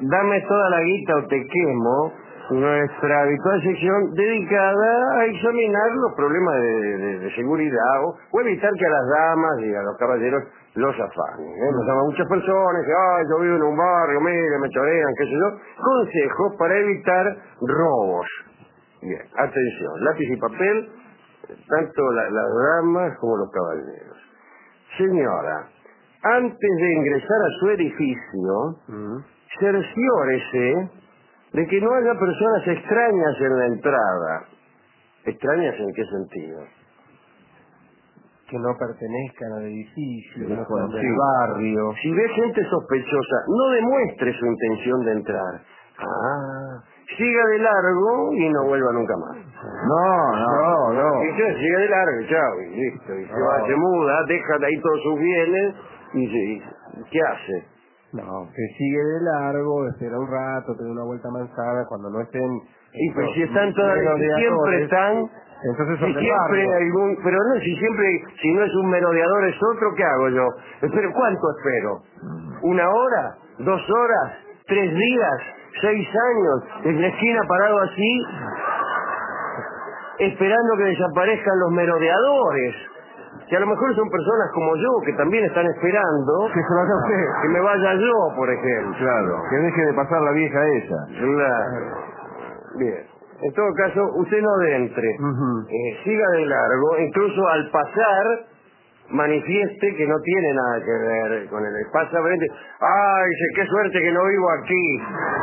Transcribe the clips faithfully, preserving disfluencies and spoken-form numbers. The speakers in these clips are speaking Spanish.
Dame toda la guita o te quemo, nuestra habitual sección dedicada a examinar los problemas de, de, de seguridad o, o evitar que a las damas y a los caballeros los afanen. ¿eh? Nos llaman muchas personas que, ay, yo vivo en un barrio, mire, me chorean, qué sé yo. Consejos para evitar robos. Bien, atención, lápiz y papel, tanto la, las damas como los caballeros. Señora, antes de ingresar a su edificio, uh-huh. cerciórese de que no haya personas extrañas en la entrada. ¿Extrañas en qué sentido? Que no pertenezcan al edificio, que no sean del sí. barrio. Si ve gente sospechosa, no demuestre su intención de entrar. Ah, siga de largo y no vuelva nunca más. No, no, no. Y ya, siga de largo, chao, y listo. Y se va, se muda, deja de ahí todos sus bienes y, se, y ¿qué hace? No, que sigue de largo, espera un rato, te da una vuelta manzana, cuando no estén... Y pues si están todavía, si siempre están... Entonces si siempre hay algún... Pero no, si siempre, si no es un merodeador es otro, ¿qué hago yo? Espero, ¿cuánto espero? ¿Una hora? ¿Dos horas? ¿Tres días? ¿Seis años? En la esquina parado así, esperando que desaparezcan los merodeadores. Que a lo mejor son personas como yo, que también están esperando que se vaya usted, que me vaya yo, por ejemplo. Claro, que deje de pasar la vieja esa. Claro. Bien. En todo caso, usted no entre. Uh-huh. Eh, siga de largo, incluso al pasar, manifieste que no tiene nada que ver con el pasa frente. ¡Ay, qué suerte que no vivo aquí!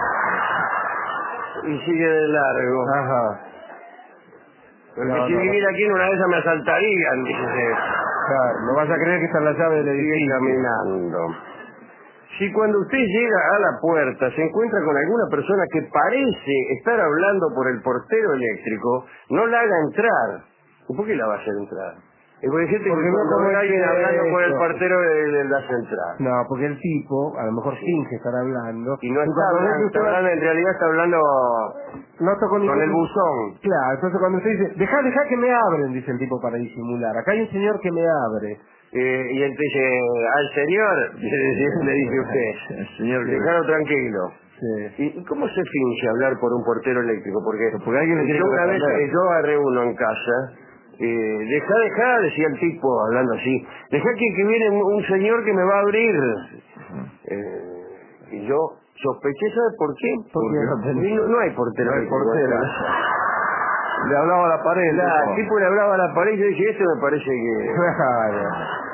Y sigue de largo. Ajá. Porque No, si no, viviera no. aquí en una de esas me asaltarían, dice. Claro, no vas a creer que está en la llave del edificio. Sigue caminando. Si cuando usted llega a la puerta se encuentra con alguna persona que parece estar hablando por el portero eléctrico, no la haga entrar. ¿Y por qué la va a hacer entrar? Es porque hay gente porque que no cuando ve a alguien hablando por el esto. portero de, de la central. No, porque el tipo, a lo mejor Sí. finge estar hablando. Y no está cuando ve que hablando, usted está va- hablando, en realidad está hablando no está con, con ningún- el buzón. Claro, entonces cuando usted dice, deja, deja que me abren, dice el tipo para disimular. Acá hay un señor que me abre. Eh, y él dice, al señor, le dice usted, El señor que... déjalo tranquilo. Sí. ¿Y y cómo se finge hablar por un portero eléctrico? Porque, Porque alguien le tiene yo que una vez, responder. eh, yo agarré uno en casa, eh, deja, deja, decía el tipo hablando así, deja que, que viene un, un señor que me va a abrir. Eh, y yo sospeché, ¿sabe por qué? Porque no, Porque no, no hay portero no hay eléctrico. portero. Le hablaba a la pared. Claro, el tipo le hablaba a la pared y yo dije, esto me parece que... Claro.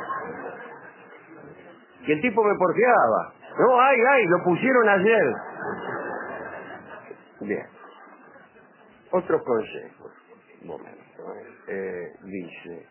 que el tipo me porteaba. No, ay, ay, lo pusieron ayer. Bien. Otros consejos. Un momento. ¿eh? Eh, dice...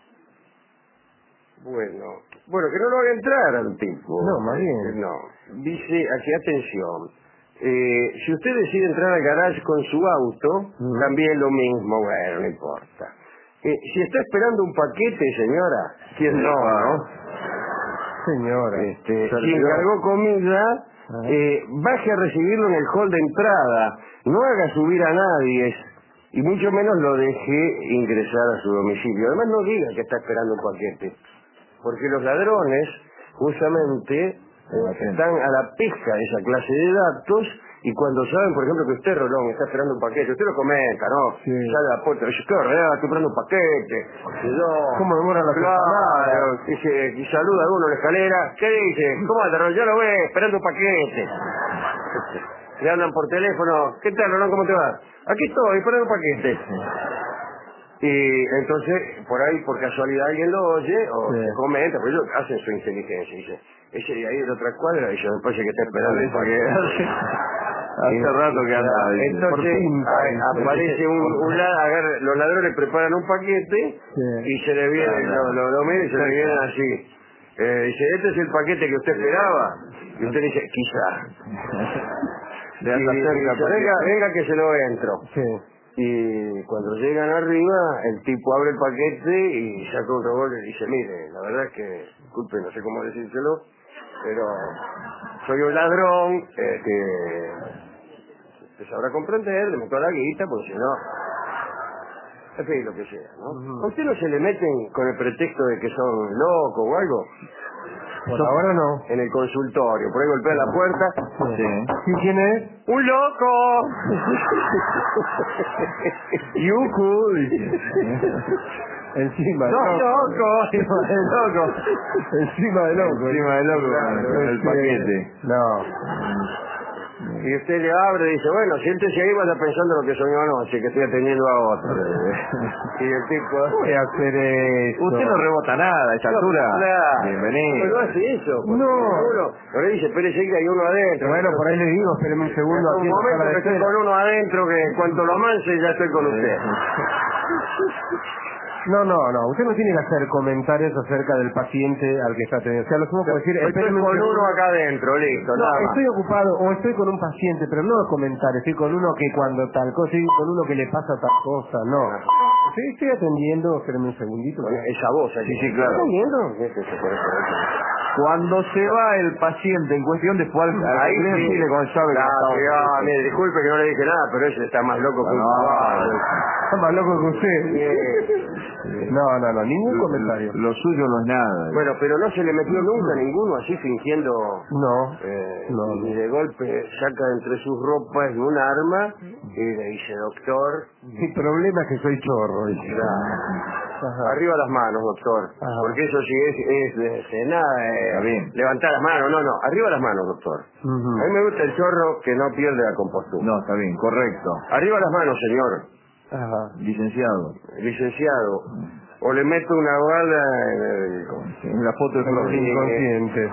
Bueno, bueno, que no lo haga entrar al tipo. No, más bien. No. Dice, aquí, atención. Eh, si usted decide entrar al garage con su auto, Mm. también lo mismo, bueno, no importa. Eh, si está esperando un paquete, señora, ¿quién no, no? Señora. Este, Se si olvidó. encargó comida, Ajá. eh, baje a recibirlo en el hall de entrada. No haga subir a nadie y mucho menos lo deje ingresar a su domicilio. Además, no diga que está esperando un paquete, porque los ladrones justamente eh, están a la pesca de esa clase de datos. Y cuando saben, por ejemplo, que usted, Rolón, está esperando un paquete, usted lo comenta, ¿no? Sí. Sale a la puerta y dice, qué horror, estoy esperando un paquete. Y yo, ¿Cómo demora la claro, empanadas? dice, y saluda a uno en la escalera. ¿Qué dice? ¿Cómo anda, Rolón? Yo lo veo, esperando un paquete. Le hablan por teléfono, ¿qué tal, Rolón? ¿Cómo te va? Aquí estoy, esperando un paquete. Y entonces, por ahí, por casualidad, alguien lo oye, o Sí. se comenta, porque ellos hacen su inteligencia, dice, ese de ahí de otra cuadra, dice, me parece que está esperando un paquete. Hace rato que anda. Entonces, Por fin, a- aparece un, un la- agarra- los ladrones preparan un paquete Sí. y se le viene, lo, lo, lo mira y se le vienen así. Eh, dice, ¿este es el paquete que usted esperaba? Y usted dice, quizá. Le Y anda dice, cerca. venga, venga que se lo entro. Sí. Y cuando llegan arriba, el tipo abre el paquete y saca un revólver y dice, mire, la verdad es que, disculpe, no sé cómo decírselo, pero soy un ladrón, eh, que se sabrá comprender, le meto la guita, porque si no, en fin, lo que sea, ¿no? Ujú. ¿A usted no se le meten con el pretexto de que son locos o algo? Por ahora no. En el consultorio. Por ahí golpea la puerta. Sí. ¿Sí quién es? ¡Un loco! Yuku, dice. Encima del ¡Dos loco. locos! Encima del loco. Encima del loco. Encima del loco, Claro, el sí. paquete. No. Y usted le abre y dice, bueno, siéntese ahí, vaya pensando lo que soñó anoche, que estoy atendiendo a otro. Y el tipo... Voy a hacer eso. Usted no rebota nada a esa altura. Claro. Bienvenido. Pero no hace eso. porque No. Uno, ahora dice, espérese que hay uno adentro. Bueno, por ahí le digo, espéreme un segundo. Un aquí en la momento sala de que estoy espera. con uno adentro, que en cuanto lo manse ya estoy con usted. No, no, no. Usted no tiene que hacer comentarios acerca del paciente al que está atendiendo. O sea, lo tengo que decir, Estoy espéreme un con segundo. uno acá adentro, listo, No, nada más. estoy ocupado o estoy con un paciente, pero no comentar, estoy con uno que cuando tal cosa, estoy con uno que le pasa tal cosa, no. Sí, estoy atendiendo, espérame un segundito. Con esa voz, Sí, sí, claro. ¿Está atendiendo? Cuando se va el paciente en cuestión, después al, al Ahí cliente sí. sí le sabe que Ah, estaba- sí, ah, mire, disculpe que no le dije nada, pero ese está más loco que un No. caballo. Está más loco que usted. Sí. No, no, no, ningún comentario. Lo, lo suyo no es nada. Bueno, pero no se le metió nunca ninguno así fingiendo... No, Eh, no, y no. de golpe saca entre sus ropas un arma y le dice, doctor, Mi problema es que soy chorro. dice. Ajá. arriba las manos, doctor. Ajá. Porque eso sí es, es, es, es nada, eh, Está bien. levantar las manos, no, no, arriba las manos, doctor. Ujú. A mí me gusta el chorro que no pierde la compostura. No, está bien, correcto. Arriba las manos, señor, Ajá. Licenciado. licenciado. O le meto una bala en el... En la foto de Soy Flor. inconsciente.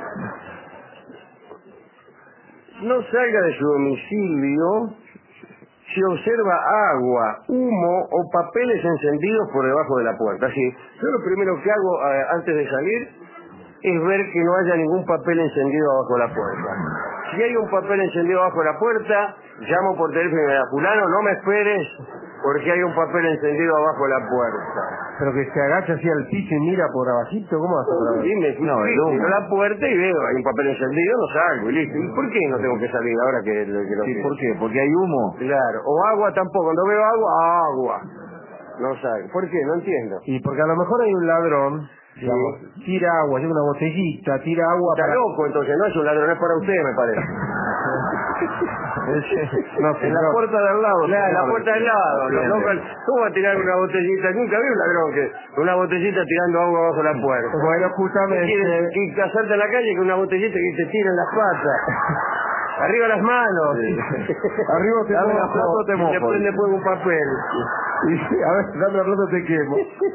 No salga de su domicilio si observa agua, humo o papeles encendidos por debajo de la puerta. Así, yo lo primero que hago eh, antes de salir es ver que no haya ningún papel encendido abajo de la puerta. Si hay un papel encendido abajo de la puerta, llamo por teléfono y me digo, fulano, no me esperes porque hay un papel encendido abajo de la puerta. Pero que se agacha así al piso y mira por abajito, ¿cómo hace por abajo? Y me No, el no, humo. miro la puerta y veo, hay un papel encendido, no salgo y listo. ¿Y por qué no tengo que salir ahora que, que lo Sí, sé? ¿por qué? Porque hay humo. Claro, o agua tampoco, cuando veo agua, agua. No salgo. ¿Por qué? No entiendo. Y porque a lo mejor hay un ladrón, digamos, tira agua, lleva una botellita, tira agua Está para... loco, entonces no es un ladrón, es para usted, me parece. No sé, En la no. puerta de al lado. Claro, en la señor. puerta de al lado. Bien, No, bien. ¿Cómo va a tirar una botellita? Nunca vi un ladrón que una botellita tirando agua bajo la puerta. Bueno, ¿Qué justamente... quieres? Que casarte en la calle con una botellita que te tira en las patas. Arriba las manos. Arriba te Dame la mojo. plata o te Y mojo. le prende fuego un papel. Y, a ver, dame la plata, te quemo.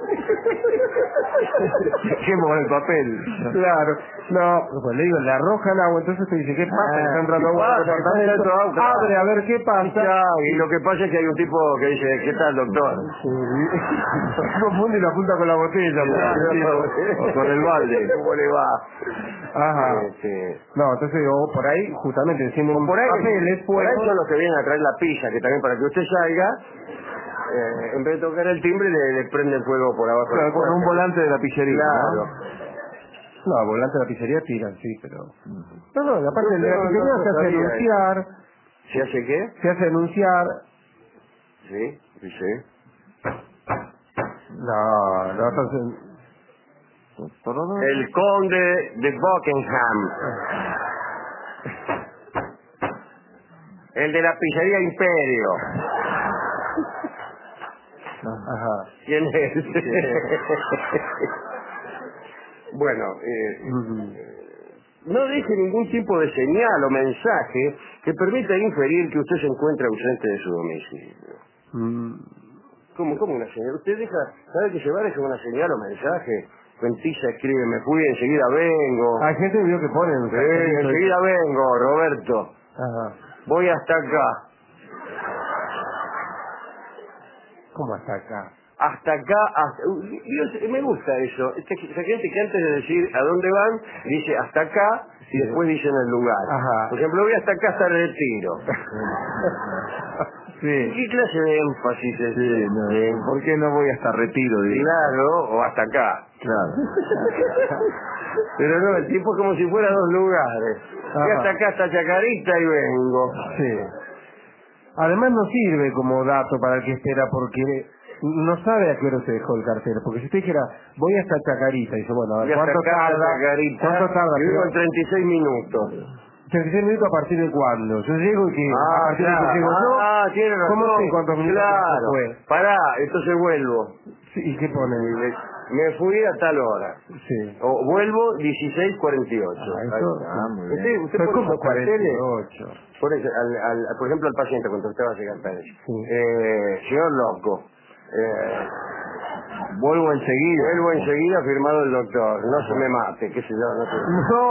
Quemo con el papel. Claro. No, pues le digo, le arrojan agua, entonces te dice, ¿qué pasa? Ah, Está entrando ¿qué agua al pasa? departamento. Está entrando agua. Abre, a ver qué pasa. Ya, y lo que pasa es que hay un tipo que dice, ¿qué tal, doctor? Se confunde y la apunta con la botella. O con el balde. ¿Cómo le va? Ajá. Este, No, entonces o por ahí, justamente, encienden por ahí, papeles, por ahí fuego. son los que vienen a traer la pizza, que también para que usted salga, eh, en vez de tocar el timbre, le, le prenden fuego por abajo. de la Claro, con puerta. un volante de la pizzería. Claro. No, volante de la pizzería tiran, sí, pero... No, no, y aparte No, el de la no, pizzería no, se hace sabía anunciar, ¿Se hace qué? se hace anunciar... Sí, sí, sí. No, no, entonces... El conde de Buckingham. El de la pizzería Imperio. Ajá. ¿Quién es? Bueno, eh, Ujú. no deje ningún tipo de señal o mensaje que permita inferir que usted se encuentra ausente de su domicilio. Mm. ¿Cómo, cómo una señal? Usted deja, ¿sabe que se va a dejar una señal o mensaje? Cuentiza escribe, me fui, enseguida vengo. Hay gente que vio que ponen... un Sí, cartelito ahí. enseguida vengo, Roberto. Ajá. Voy hasta acá. ¿Cómo hasta acá? Hasta acá, hasta... Uy, Dios, me gusta eso. Esta, esta gente que antes de decir a dónde van, dice hasta acá y después dicen el lugar. Ajá. Por ejemplo, voy hasta acá hasta Retiro. Sí. ¿Qué clase de énfasis es Sí, ese? no, ¿por qué no voy hasta Retiro? Digo? Claro, o hasta acá. Claro. Pero no, el tipo es como si fuera dos lugares. Voy Ajá. hasta acá, hasta Chacarita y vengo. Sí. Además no sirve como dato para el que espera porque no sabe a qué hora se dejó el cartero, porque si usted dijera, voy hasta Chacarita, y dice, bueno, a ver, Voy hasta ¿cuánto acá, tarda? Chacarita, ¿Cuánto tarda? y vivo Pero- en treinta y seis minutos. treinta y seis minutos a partir de cuándo. Yo llego y que a Ah, partir de claro. que llego yo, Ah, tiene razón. ¿cómo sé cuántos minutos Claro. fue? Pará, entonces vuelvo. Sí, ¿y qué pone? Y Me, me fui a tal hora. Sí. O vuelvo dieciséis cuarenta y ocho. Ah, Ahí eso- está. Ah, muy bien. Usted, usted Pero pone ¿cómo esos carteles, cuarenta y ocho? por, eso, al, al- por ejemplo, al paciente cuando usted va a llegar tarde. Sí. Eh, señor loco, eh, Vuelvo enseguida. vuelvo enseguida firmado el doctor. No se me mate, qué sé yo, no sé.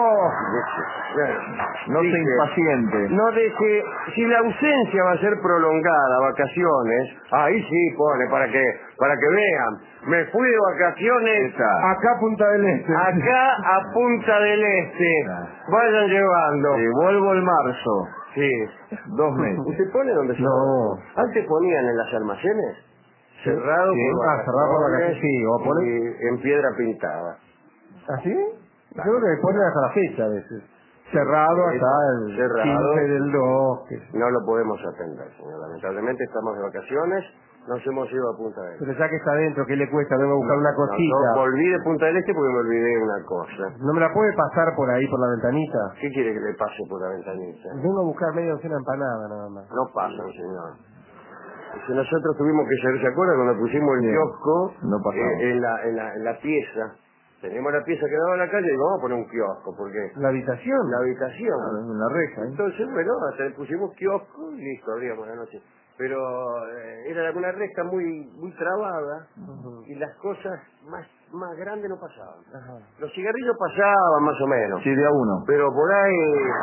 No se Dice, impaciente. no deje, si la ausencia va a ser prolongada, vacaciones, ahí sí pone, para que, para que vean, me fui de vacaciones Está. Acá Punta del Este. acá a Punta del Este, vayan llevando. Eh, vuelvo el marzo. Sí. Dos meses. ¿Usted pone donde se No. pone? Antes ponían en las almacenes, cerrado Sí. por Ah, cerrado por vacaciones vacaciones, sí, o pone- y en piedra pintada. ¿Así? Yo creo que me ponen hasta la fecha a veces. Cerrado hasta el Cerrado. quince del dos. que- No lo podemos atender, señor. Lamentablemente estamos de vacaciones, nos hemos ido a Punta del Este. Pero ya que está adentro, ¿qué le cuesta? Vengo a buscar una No, cosita. yo volví de Punta del Este porque me olvidé una cosa. ¿No me la puede pasar por ahí, por la ventanita? ¿Qué quiere que le pase por la ventanita? Vengo a buscar media docena empanada nada más. No pasan, señor. Si nosotros tuvimos que salir, ¿se acuerda cuando pusimos el Bien. kiosco No pasamos. eh, en, la, en, la, en la pieza? Tenemos la pieza que daba a la calle y digo, vamos a poner un kiosco, porque ¿La habitación? la habitación. Ah, es una reja, ¿eh? Entonces, bueno, hasta le pusimos kiosco y listo, abríamos la noche. Pero eh, era una reja muy muy trabada Ujú. y las cosas más más grandes no pasaban. Ajá. Los cigarrillos pasaban más o menos, Sí, de a uno. pero por ahí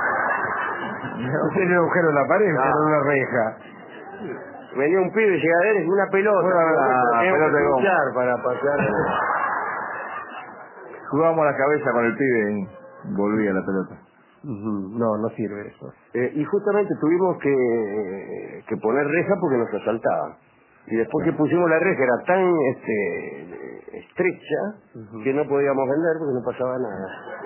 No tiene agujero en la pared, No. pero una reja. venía un pibe y decía, eres una pelota, Una nosotros tenemos pelota que de goma. luchar para pasar. Jugábamos la cabeza con el pibe y volvía la pelota. Ujú. No, no sirve eso. Eh, y justamente tuvimos que, que poner reja porque nos asaltaban. Y después que pusimos la reja era tan este, estrecha Ujú. que no podíamos vender porque no pasaba nada.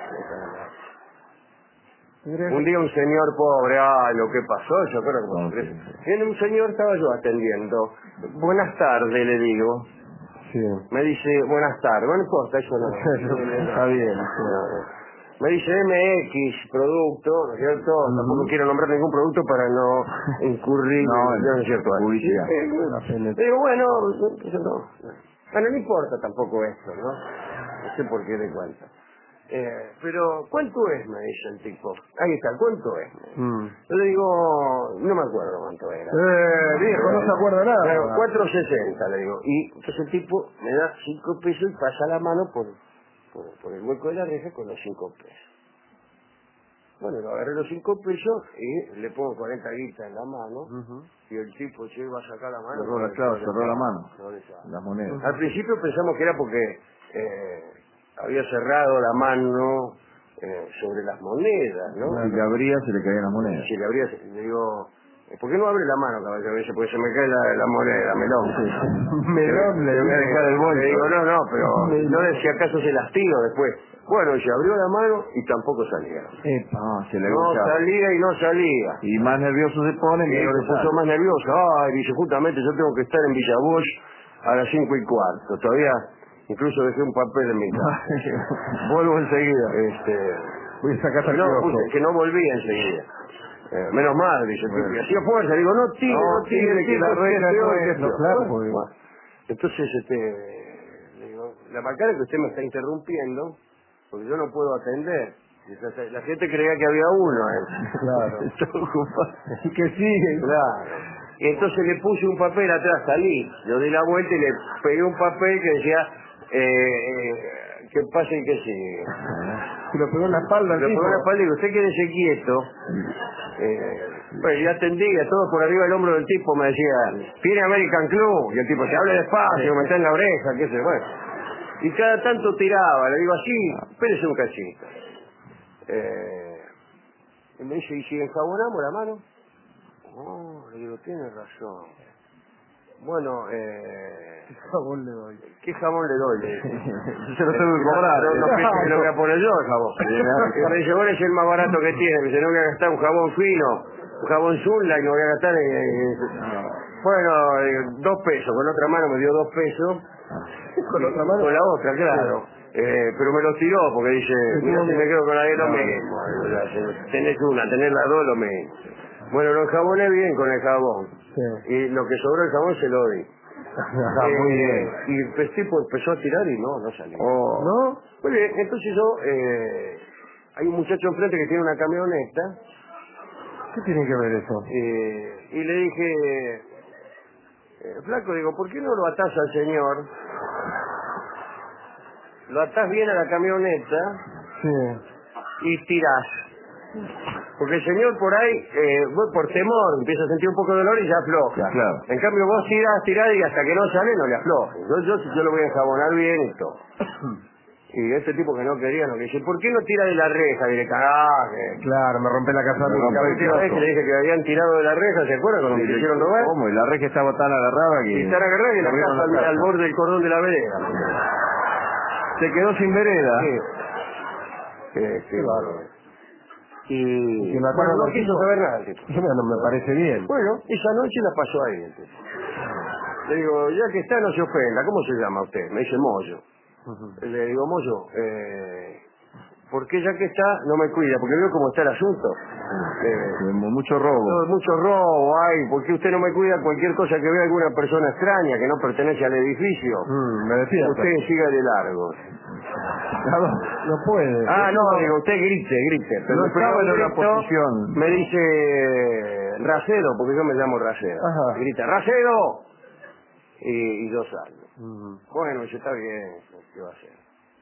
Un día un señor pobre, ay, lo que pasó, yo creo que No, pasó. sí, sí. Viene un señor, estaba yo atendiendo. Buenas tardes, le digo. Sí. Me dice, buenas tardes, no importa, eso no. Está bien. No. Me dice M X producto, ¿no es cierto? Tampoco quiero nombrar ningún producto para no incurrir No, en- en ¿no es cierto? publicidad. Eh, Apenas. Le digo, bueno, qué sé yo. Bueno, no importa tampoco esto, ¿no? No sé por qué de cuánto. Eh, pero, ¿cuánto es? Me dice el tipo. Ahí está, ¿cuánto es? Mm. Yo le digo, no me acuerdo cuánto era. Eh, viejo, no se acuerda nada. Claro, cuatro sesenta le digo. Y entonces el tipo me da cinco pesos y pasa la mano por, por, por el hueco de la reja con los cinco pesos. Bueno, lo agarré los cinco pesos y le pongo cuarenta guitas en la mano. Ujú. Y el tipo se iba a sacar la mano. Cerró la no, clave, no le cerró la estaba, mano. no le estaba. Las monedas. Al principio pensamos que era porque eh, había cerrado la mano eh, sobre las monedas, ¿no? Si le abría, se le caían las monedas. Si le abría, le digo, ¿por qué no abre la mano, caballero? Dice, porque se me cae la, la moneda, melón. Melón, le Le voy a digo. dejar el bolso. Le digo, no, no, pero Melón. no sé si acaso se las tiro después. Bueno, y se abrió la mano y tampoco salía. Epa. Ah, se le No gustaba. salía y no salía. Y más nervioso se pone, Y menos se le puso sale. más nervioso. Ay, dice, justamente yo tengo que estar en Villa Bosch a las cinco y cuarto. Todavía, incluso dejé un papel en mi casa. Vuelvo enseguida. Este, Voy a sacar el no, kiosco. puse que no volví enseguida. Eh, menos mal, dice, Bueno. y hacía fuerza. Digo, no tire, No, no tire, tire, que la que reja es peor, no que es- es no, peor. claro, Bueno, porque- bueno. Entonces, este, le digo, la macana es que usted me está interrumpiendo, porque yo no puedo atender. Y la la gente creía que había uno. ¿eh? Claro. Estoy ocupado. Y que sigue. Claro. Y entonces le puse un papel atrás, salí. Yo di la vuelta y le pegué un papel que decía, eh, eh, que pase y que sigue. Se lo pegó en la espalda al Le tipo. pongo la espalda y digo, usted quédese quieto. Eh, pues ya atendía, todo por arriba del hombro del tipo me decía, tiene American Club. Y el tipo, se hable despacio, me está en la oreja, qué sé, bueno. Y cada tanto tiraba, le digo así, espérese un cachito. Eh, y me dice, ¿y si enjabonamos la mano? No, le digo, tiene razón. Bueno, eh, ¿Qué jabón le doy? ¿qué jabón le doy? Le dice. Se lo tengo que cobrar. No, no eh. piense que lo voy a poner yo el jabón. Y me dice, bueno, es el más barato que tiene. Me dice, no voy a gastar un jabón fino jabón Zunla y no voy a gastar en... en- Bueno, eh, dos pesos, con otra mano me dio dos pesos. ¿Con la otra mano? Con la otra, claro. Eh, pero me lo tiró porque dice, mira si me quedo con la de lo No. mismo. O sea, si tenés una, tenés las dos, lo mismo. Bueno, lo enjaboné bien con el jabón. Sí. Y lo que sobró el jabón se lo di. Ajá, Eh, muy bien. Y el tipo empezó a tirar y no, no salió. Oh. ¿No? Muy bien, entonces yo, eh, hay un muchacho enfrente que tiene una camioneta, ¿Qué tiene que ver eso? eh, y le dije, eh, flaco, digo, ¿por qué no lo atás al señor? Lo atás bien a la camioneta Sí. y tirás. Porque el señor por ahí, eh, vos por temor, empieza a sentir un poco de dolor y ya afloja. Claro. En cambio vos tirás, tirás y hasta que no sale no le afloja. Yo, yo, yo lo voy a enjabonar bien y todo. Y este tipo que no quería, no dice, ¿por qué no tira de la reja? Y le cagaje. Claro, me rompe la casa. Me rompe La el última vez que le dije que habían tirado de la reja, ¿se acuerdan? Cuando me quisieron robar. ¿Cómo? Y la reja estaba tan agarrada que... Y estar agarrado y la abrieron casa la al, casa. al borde del cordón de la vereda. Se quedó sin vereda. Sí. Sí, sí. Qué bárbaro. Y que lo bueno, ataron no al quiso tipo. saber nada el tipo. Bueno, me parece bien. Bueno, esa noche la pasó ahí. el tipo. Le digo, ya que está, no se ofenda. ¿Cómo se llama usted? Me dice Moyo. Le digo, Moyo, eh, ¿por qué ya que está no me cuida? Porque veo cómo está el asunto. Eh, Mucho robo. todo- mucho robo hay. ¿Por qué usted no me cuida cualquier cosa que vea alguna persona extraña que no pertenece al edificio? Mm, me decía. Usted siga de largo. Claro, no puede. Ah, no, digo, usted grite, grite. Pero No después estaba de en un una grito, posición. Me dice Racedo, porque yo me llamo Racedo. Ajá. Grita, ¡Racedo! Y, y yo salgo. Mm. Bueno, dice, está bien, ¿qué va a hacer?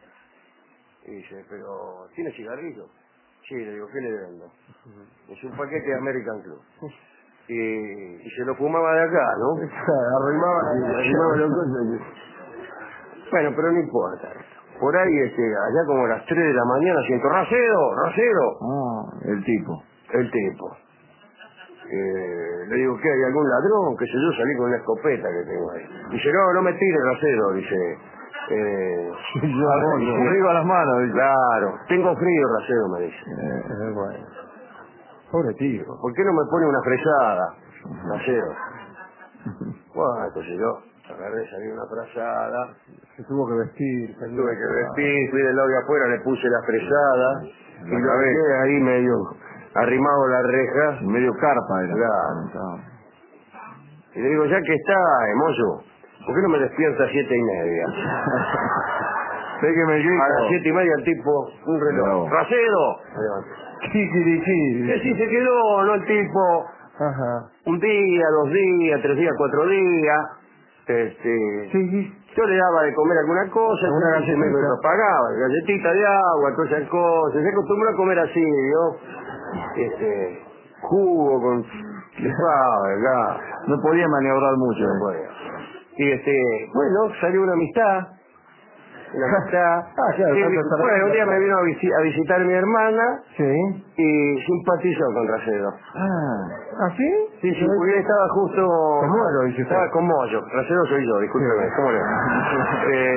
Y dice, pero, ¿tiene cigarrillos? Sí, le digo, ¿qué le vendo? Es un paquete de American Club. Y, y se lo fumaba de acá, ¿no? Arrimaba. Arrimaba los cosas. Bueno, pero no importa. Por ahí, este, allá como a las tres de la mañana, siento, ¡Racedo! ¡Racedo! Ah, el tipo. El tipo. Eh, le digo, ¿qué? ¿Hay algún ladrón? Que sé yo, salí con una escopeta que tengo ahí. Dice, no, no me tire, Racedo. Dice, eh, Yo, arriba las manos. Dice. claro, tengo frío, Racedo, me dice. Eh, bueno. Pobre tipo. ¿Por qué no me pone una fresada, Racedo? Bueno, entonces yo agarré, salí una frazada, Se tuvo que vestir. tuve que vestir, fui del lado de afuera, le puse la fresada, y La lo cabeza. dejé ahí medio arrimado a la reja. Medio carpa era. Claro. Y le digo, ya que está, eh, Moyo, ¿por qué no me despierta a siete y media? Sé que me grita. A las siete y media el tipo, un reloj. No. ¡Racedo! Kikiriki. Que sí se quedó, ¿no? El tipo, Ajá. un día, dos días, tres días, cuatro días. Este, Sí. yo le daba de comer alguna cosa, Alguna una galletita me galletita. lo pagaba, galletita de agua, todas esas cosas. Se acostumbró a comer así, ¿no? Este, jugo con... Ah, ¿verdad? No podía maniobrar mucho. No podía. Y este, bueno, salió una amistad. Una amistad. Ah, claro, Sí, tanto estar- bueno, un día me vino a, visi- a visitar mi hermana Sí. y simpatizó con Racedo. Ah. ¿Ah, sí? Sí, sí, porque él estaba justo... Con Moyo, dice usted. Estaba con Moyo. Racedo soy yo, discúlpeme. Sí. ¿Cómo le va? eh,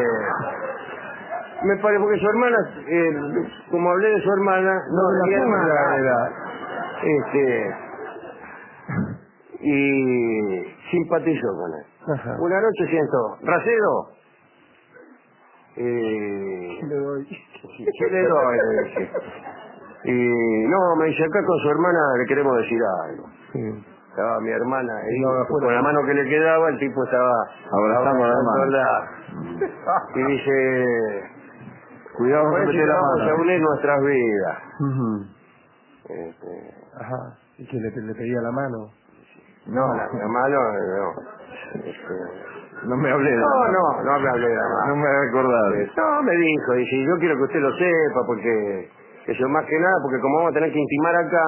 me parece porque su hermana, eh, como hablé de su hermana, no, No, de la mi suya hermana, era- este, y simpatizó con él. Ajá. Una noche siento, Racedo, eh, Le doy. ¿qué le doy? Le dije. Y no, me dice, acá con su hermana le queremos decir algo. Sí. Estaba mi hermana ahí, No, afuera. con la mano que le quedaba, el tipo estaba Abrazando a la hermana. Y dice, Cuidado, no parece mete que la vamos a mano. unir nuestras vidas. Ujú. Este, Ajá. ¿Y que le, le pedía la mano? no, la, la mano, no. Este, No me hablé de la no, mano. no, no me hablé de la mano. No me he acordado. Eh, No, me dijo, dice, yo quiero que usted lo sepa, porque, eso más que nada, porque como vamos a tener que intimar acá,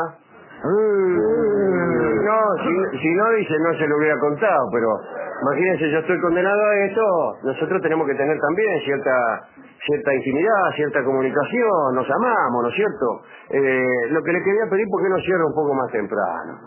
no, si, si no, dice, no se lo hubiera contado, pero imagínense, yo estoy condenado a esto, nosotros tenemos que tener también cierta cierta intimidad, cierta comunicación, nos amamos, ¿no es cierto? Eh, lo que le quería pedir, ¿por qué no cierra un poco más temprano?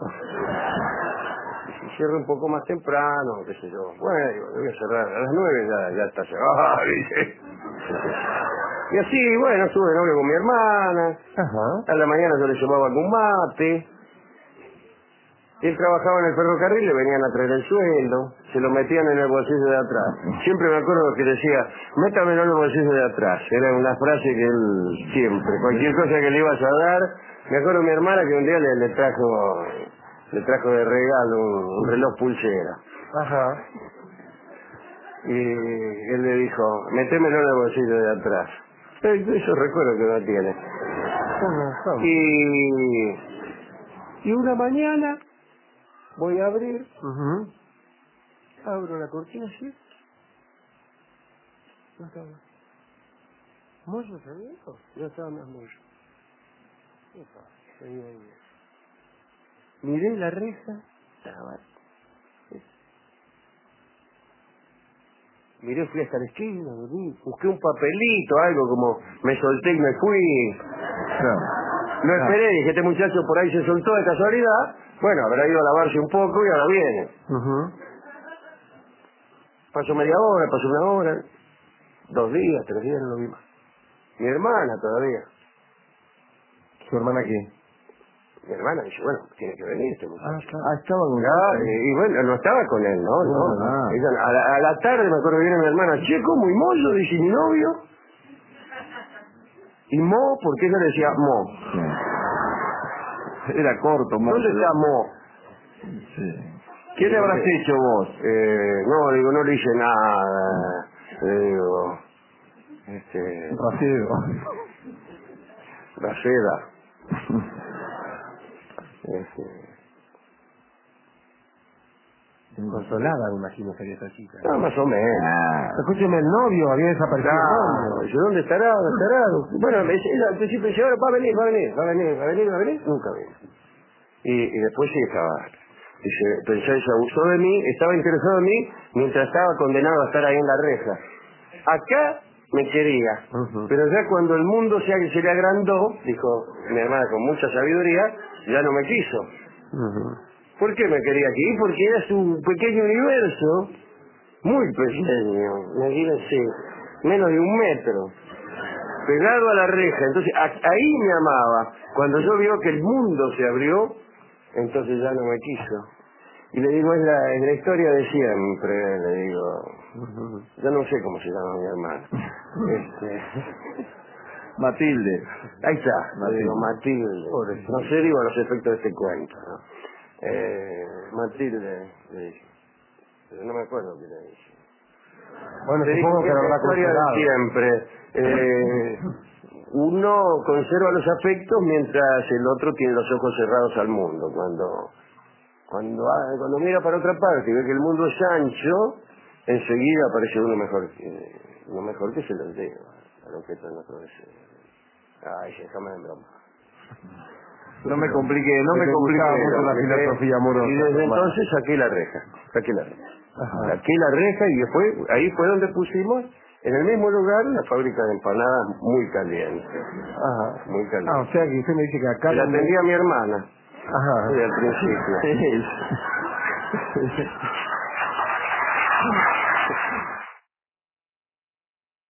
Si cierra un poco más temprano, qué sé yo. Bueno, digo, voy a cerrar a las nueve, ya, ya está cerrado, dice. Y así, bueno, estuve de novio con mi hermana, Ajá. a la mañana yo le llevaba algún mate, Él trabajaba en el ferrocarril, le venían a traer el sueldo, se lo metían en el bolsillo de atrás. Siempre me acuerdo que decía, métamelo en el bolsillo de atrás. Era una frase que él siempre, cualquier cosa que le ibas a dar. Me acuerdo mi hermana que un día le, le trajo le trajo de regalo un, un reloj pulsera. Ajá. Y él le dijo, métemelo en el bolsillo de atrás. Eso recuerdo que no tiene. Y, y una mañana voy a abrir, Uh-huh. abro la cortina así. No estaba. ¿Mollo se viejo? No estaba más mollo. Epa, seguía ahí. Miré la reja, estaba. Miré, fui hasta la esquina, busqué un papelito, algo como me solté y me fui. Claro. No Ah. esperé, dije, este muchacho por ahí se soltó de casualidad. Bueno, habrá ido a lavarse un poco y ahora viene. Uh-huh. Pasó media hora, pasó una hora, dos días, tres días, no lo vi más. Mi hermana todavía. ¿Su hermana qué? Mi hermana dice, bueno, tiene que venir este Ah, muchacho. claro. Ah, estaba con Ah, y, y bueno, no estaba con él, ¿no? no. Ah. Ella- a, la, a la tarde me acuerdo que viene mi hermana, che, ¿cómo? ¿Y Mollo? Dice, mi novio. ¿Y Mo? Porque ella le decía Mo. Sí. Era corto, Mo. ¿Dónde está Mo? Sí. ¿Qué le habrás Porque- hecho vos? Eh, no, digo, no le hice nada. Le digo, este, Racido. la seda. Este, Consolada, me imagino, sería esa chica. no, más o menos. Ah. Escúcheme, el novio había desaparecido. No, el novio. dice, ¿dónde estará? ¿Dónde estará? Bueno, me dice, ella al principio dice, ahora va a venir, va a venir, va a venir, va a venir, va a venir. Nunca vino. Y, y después sí estaba, dice, pensó y se abusó de mí, estaba interesado en mí mientras estaba condenado a estar ahí en la reja. Acá me quería, Ujú. pero ya cuando el mundo se, se le agrandó, dijo mi hermana con mucha sabiduría, ya no me quiso. Ujú. ¿Por qué me quería aquí? Porque era su pequeño universo, muy pequeño, imagínense, menos de un metro, pegado a la reja. Entonces a- ahí me amaba. Cuando yo vio que el mundo se abrió, entonces ya no me quiso. Y le digo, es la, es la historia de siempre, le digo. Ujú. Yo no sé cómo se llama mi hermana. Este, Matilde. ahí está, le Matilde. digo, Matilde. Pobrecita. No sé, digo, los efectos de este cuento, ¿no? Eh, Matilde, le dije. Pero no me acuerdo qué le dije. Bueno, Le digo supongo que que es lo la habrá historia de consolado. siempre. Eh, uno conserva los afectos mientras el otro tiene los ojos cerrados al mundo. Cuando cuando, ah, cuando mira para otra parte y ve que el mundo es ancho, enseguida aparece uno mejor que, uno mejor que se lo lleva al objeto de nuestro deseo. Ay, déjame de broma. No me compliqué, no Que me te compliqué. gustaba mucho la Porque- filosofía amorosa. Y desde hermano. entonces saqué la reja, saqué la reja. Ajá. Saqué la reja y después, ahí fue donde pusimos, en el mismo lugar, la fábrica de empanadas muy caliente. Ajá. Muy caliente. Ah, o sea que usted me dice que acá... Que la donde- atendía mi hermana, Ajá. desde el principio.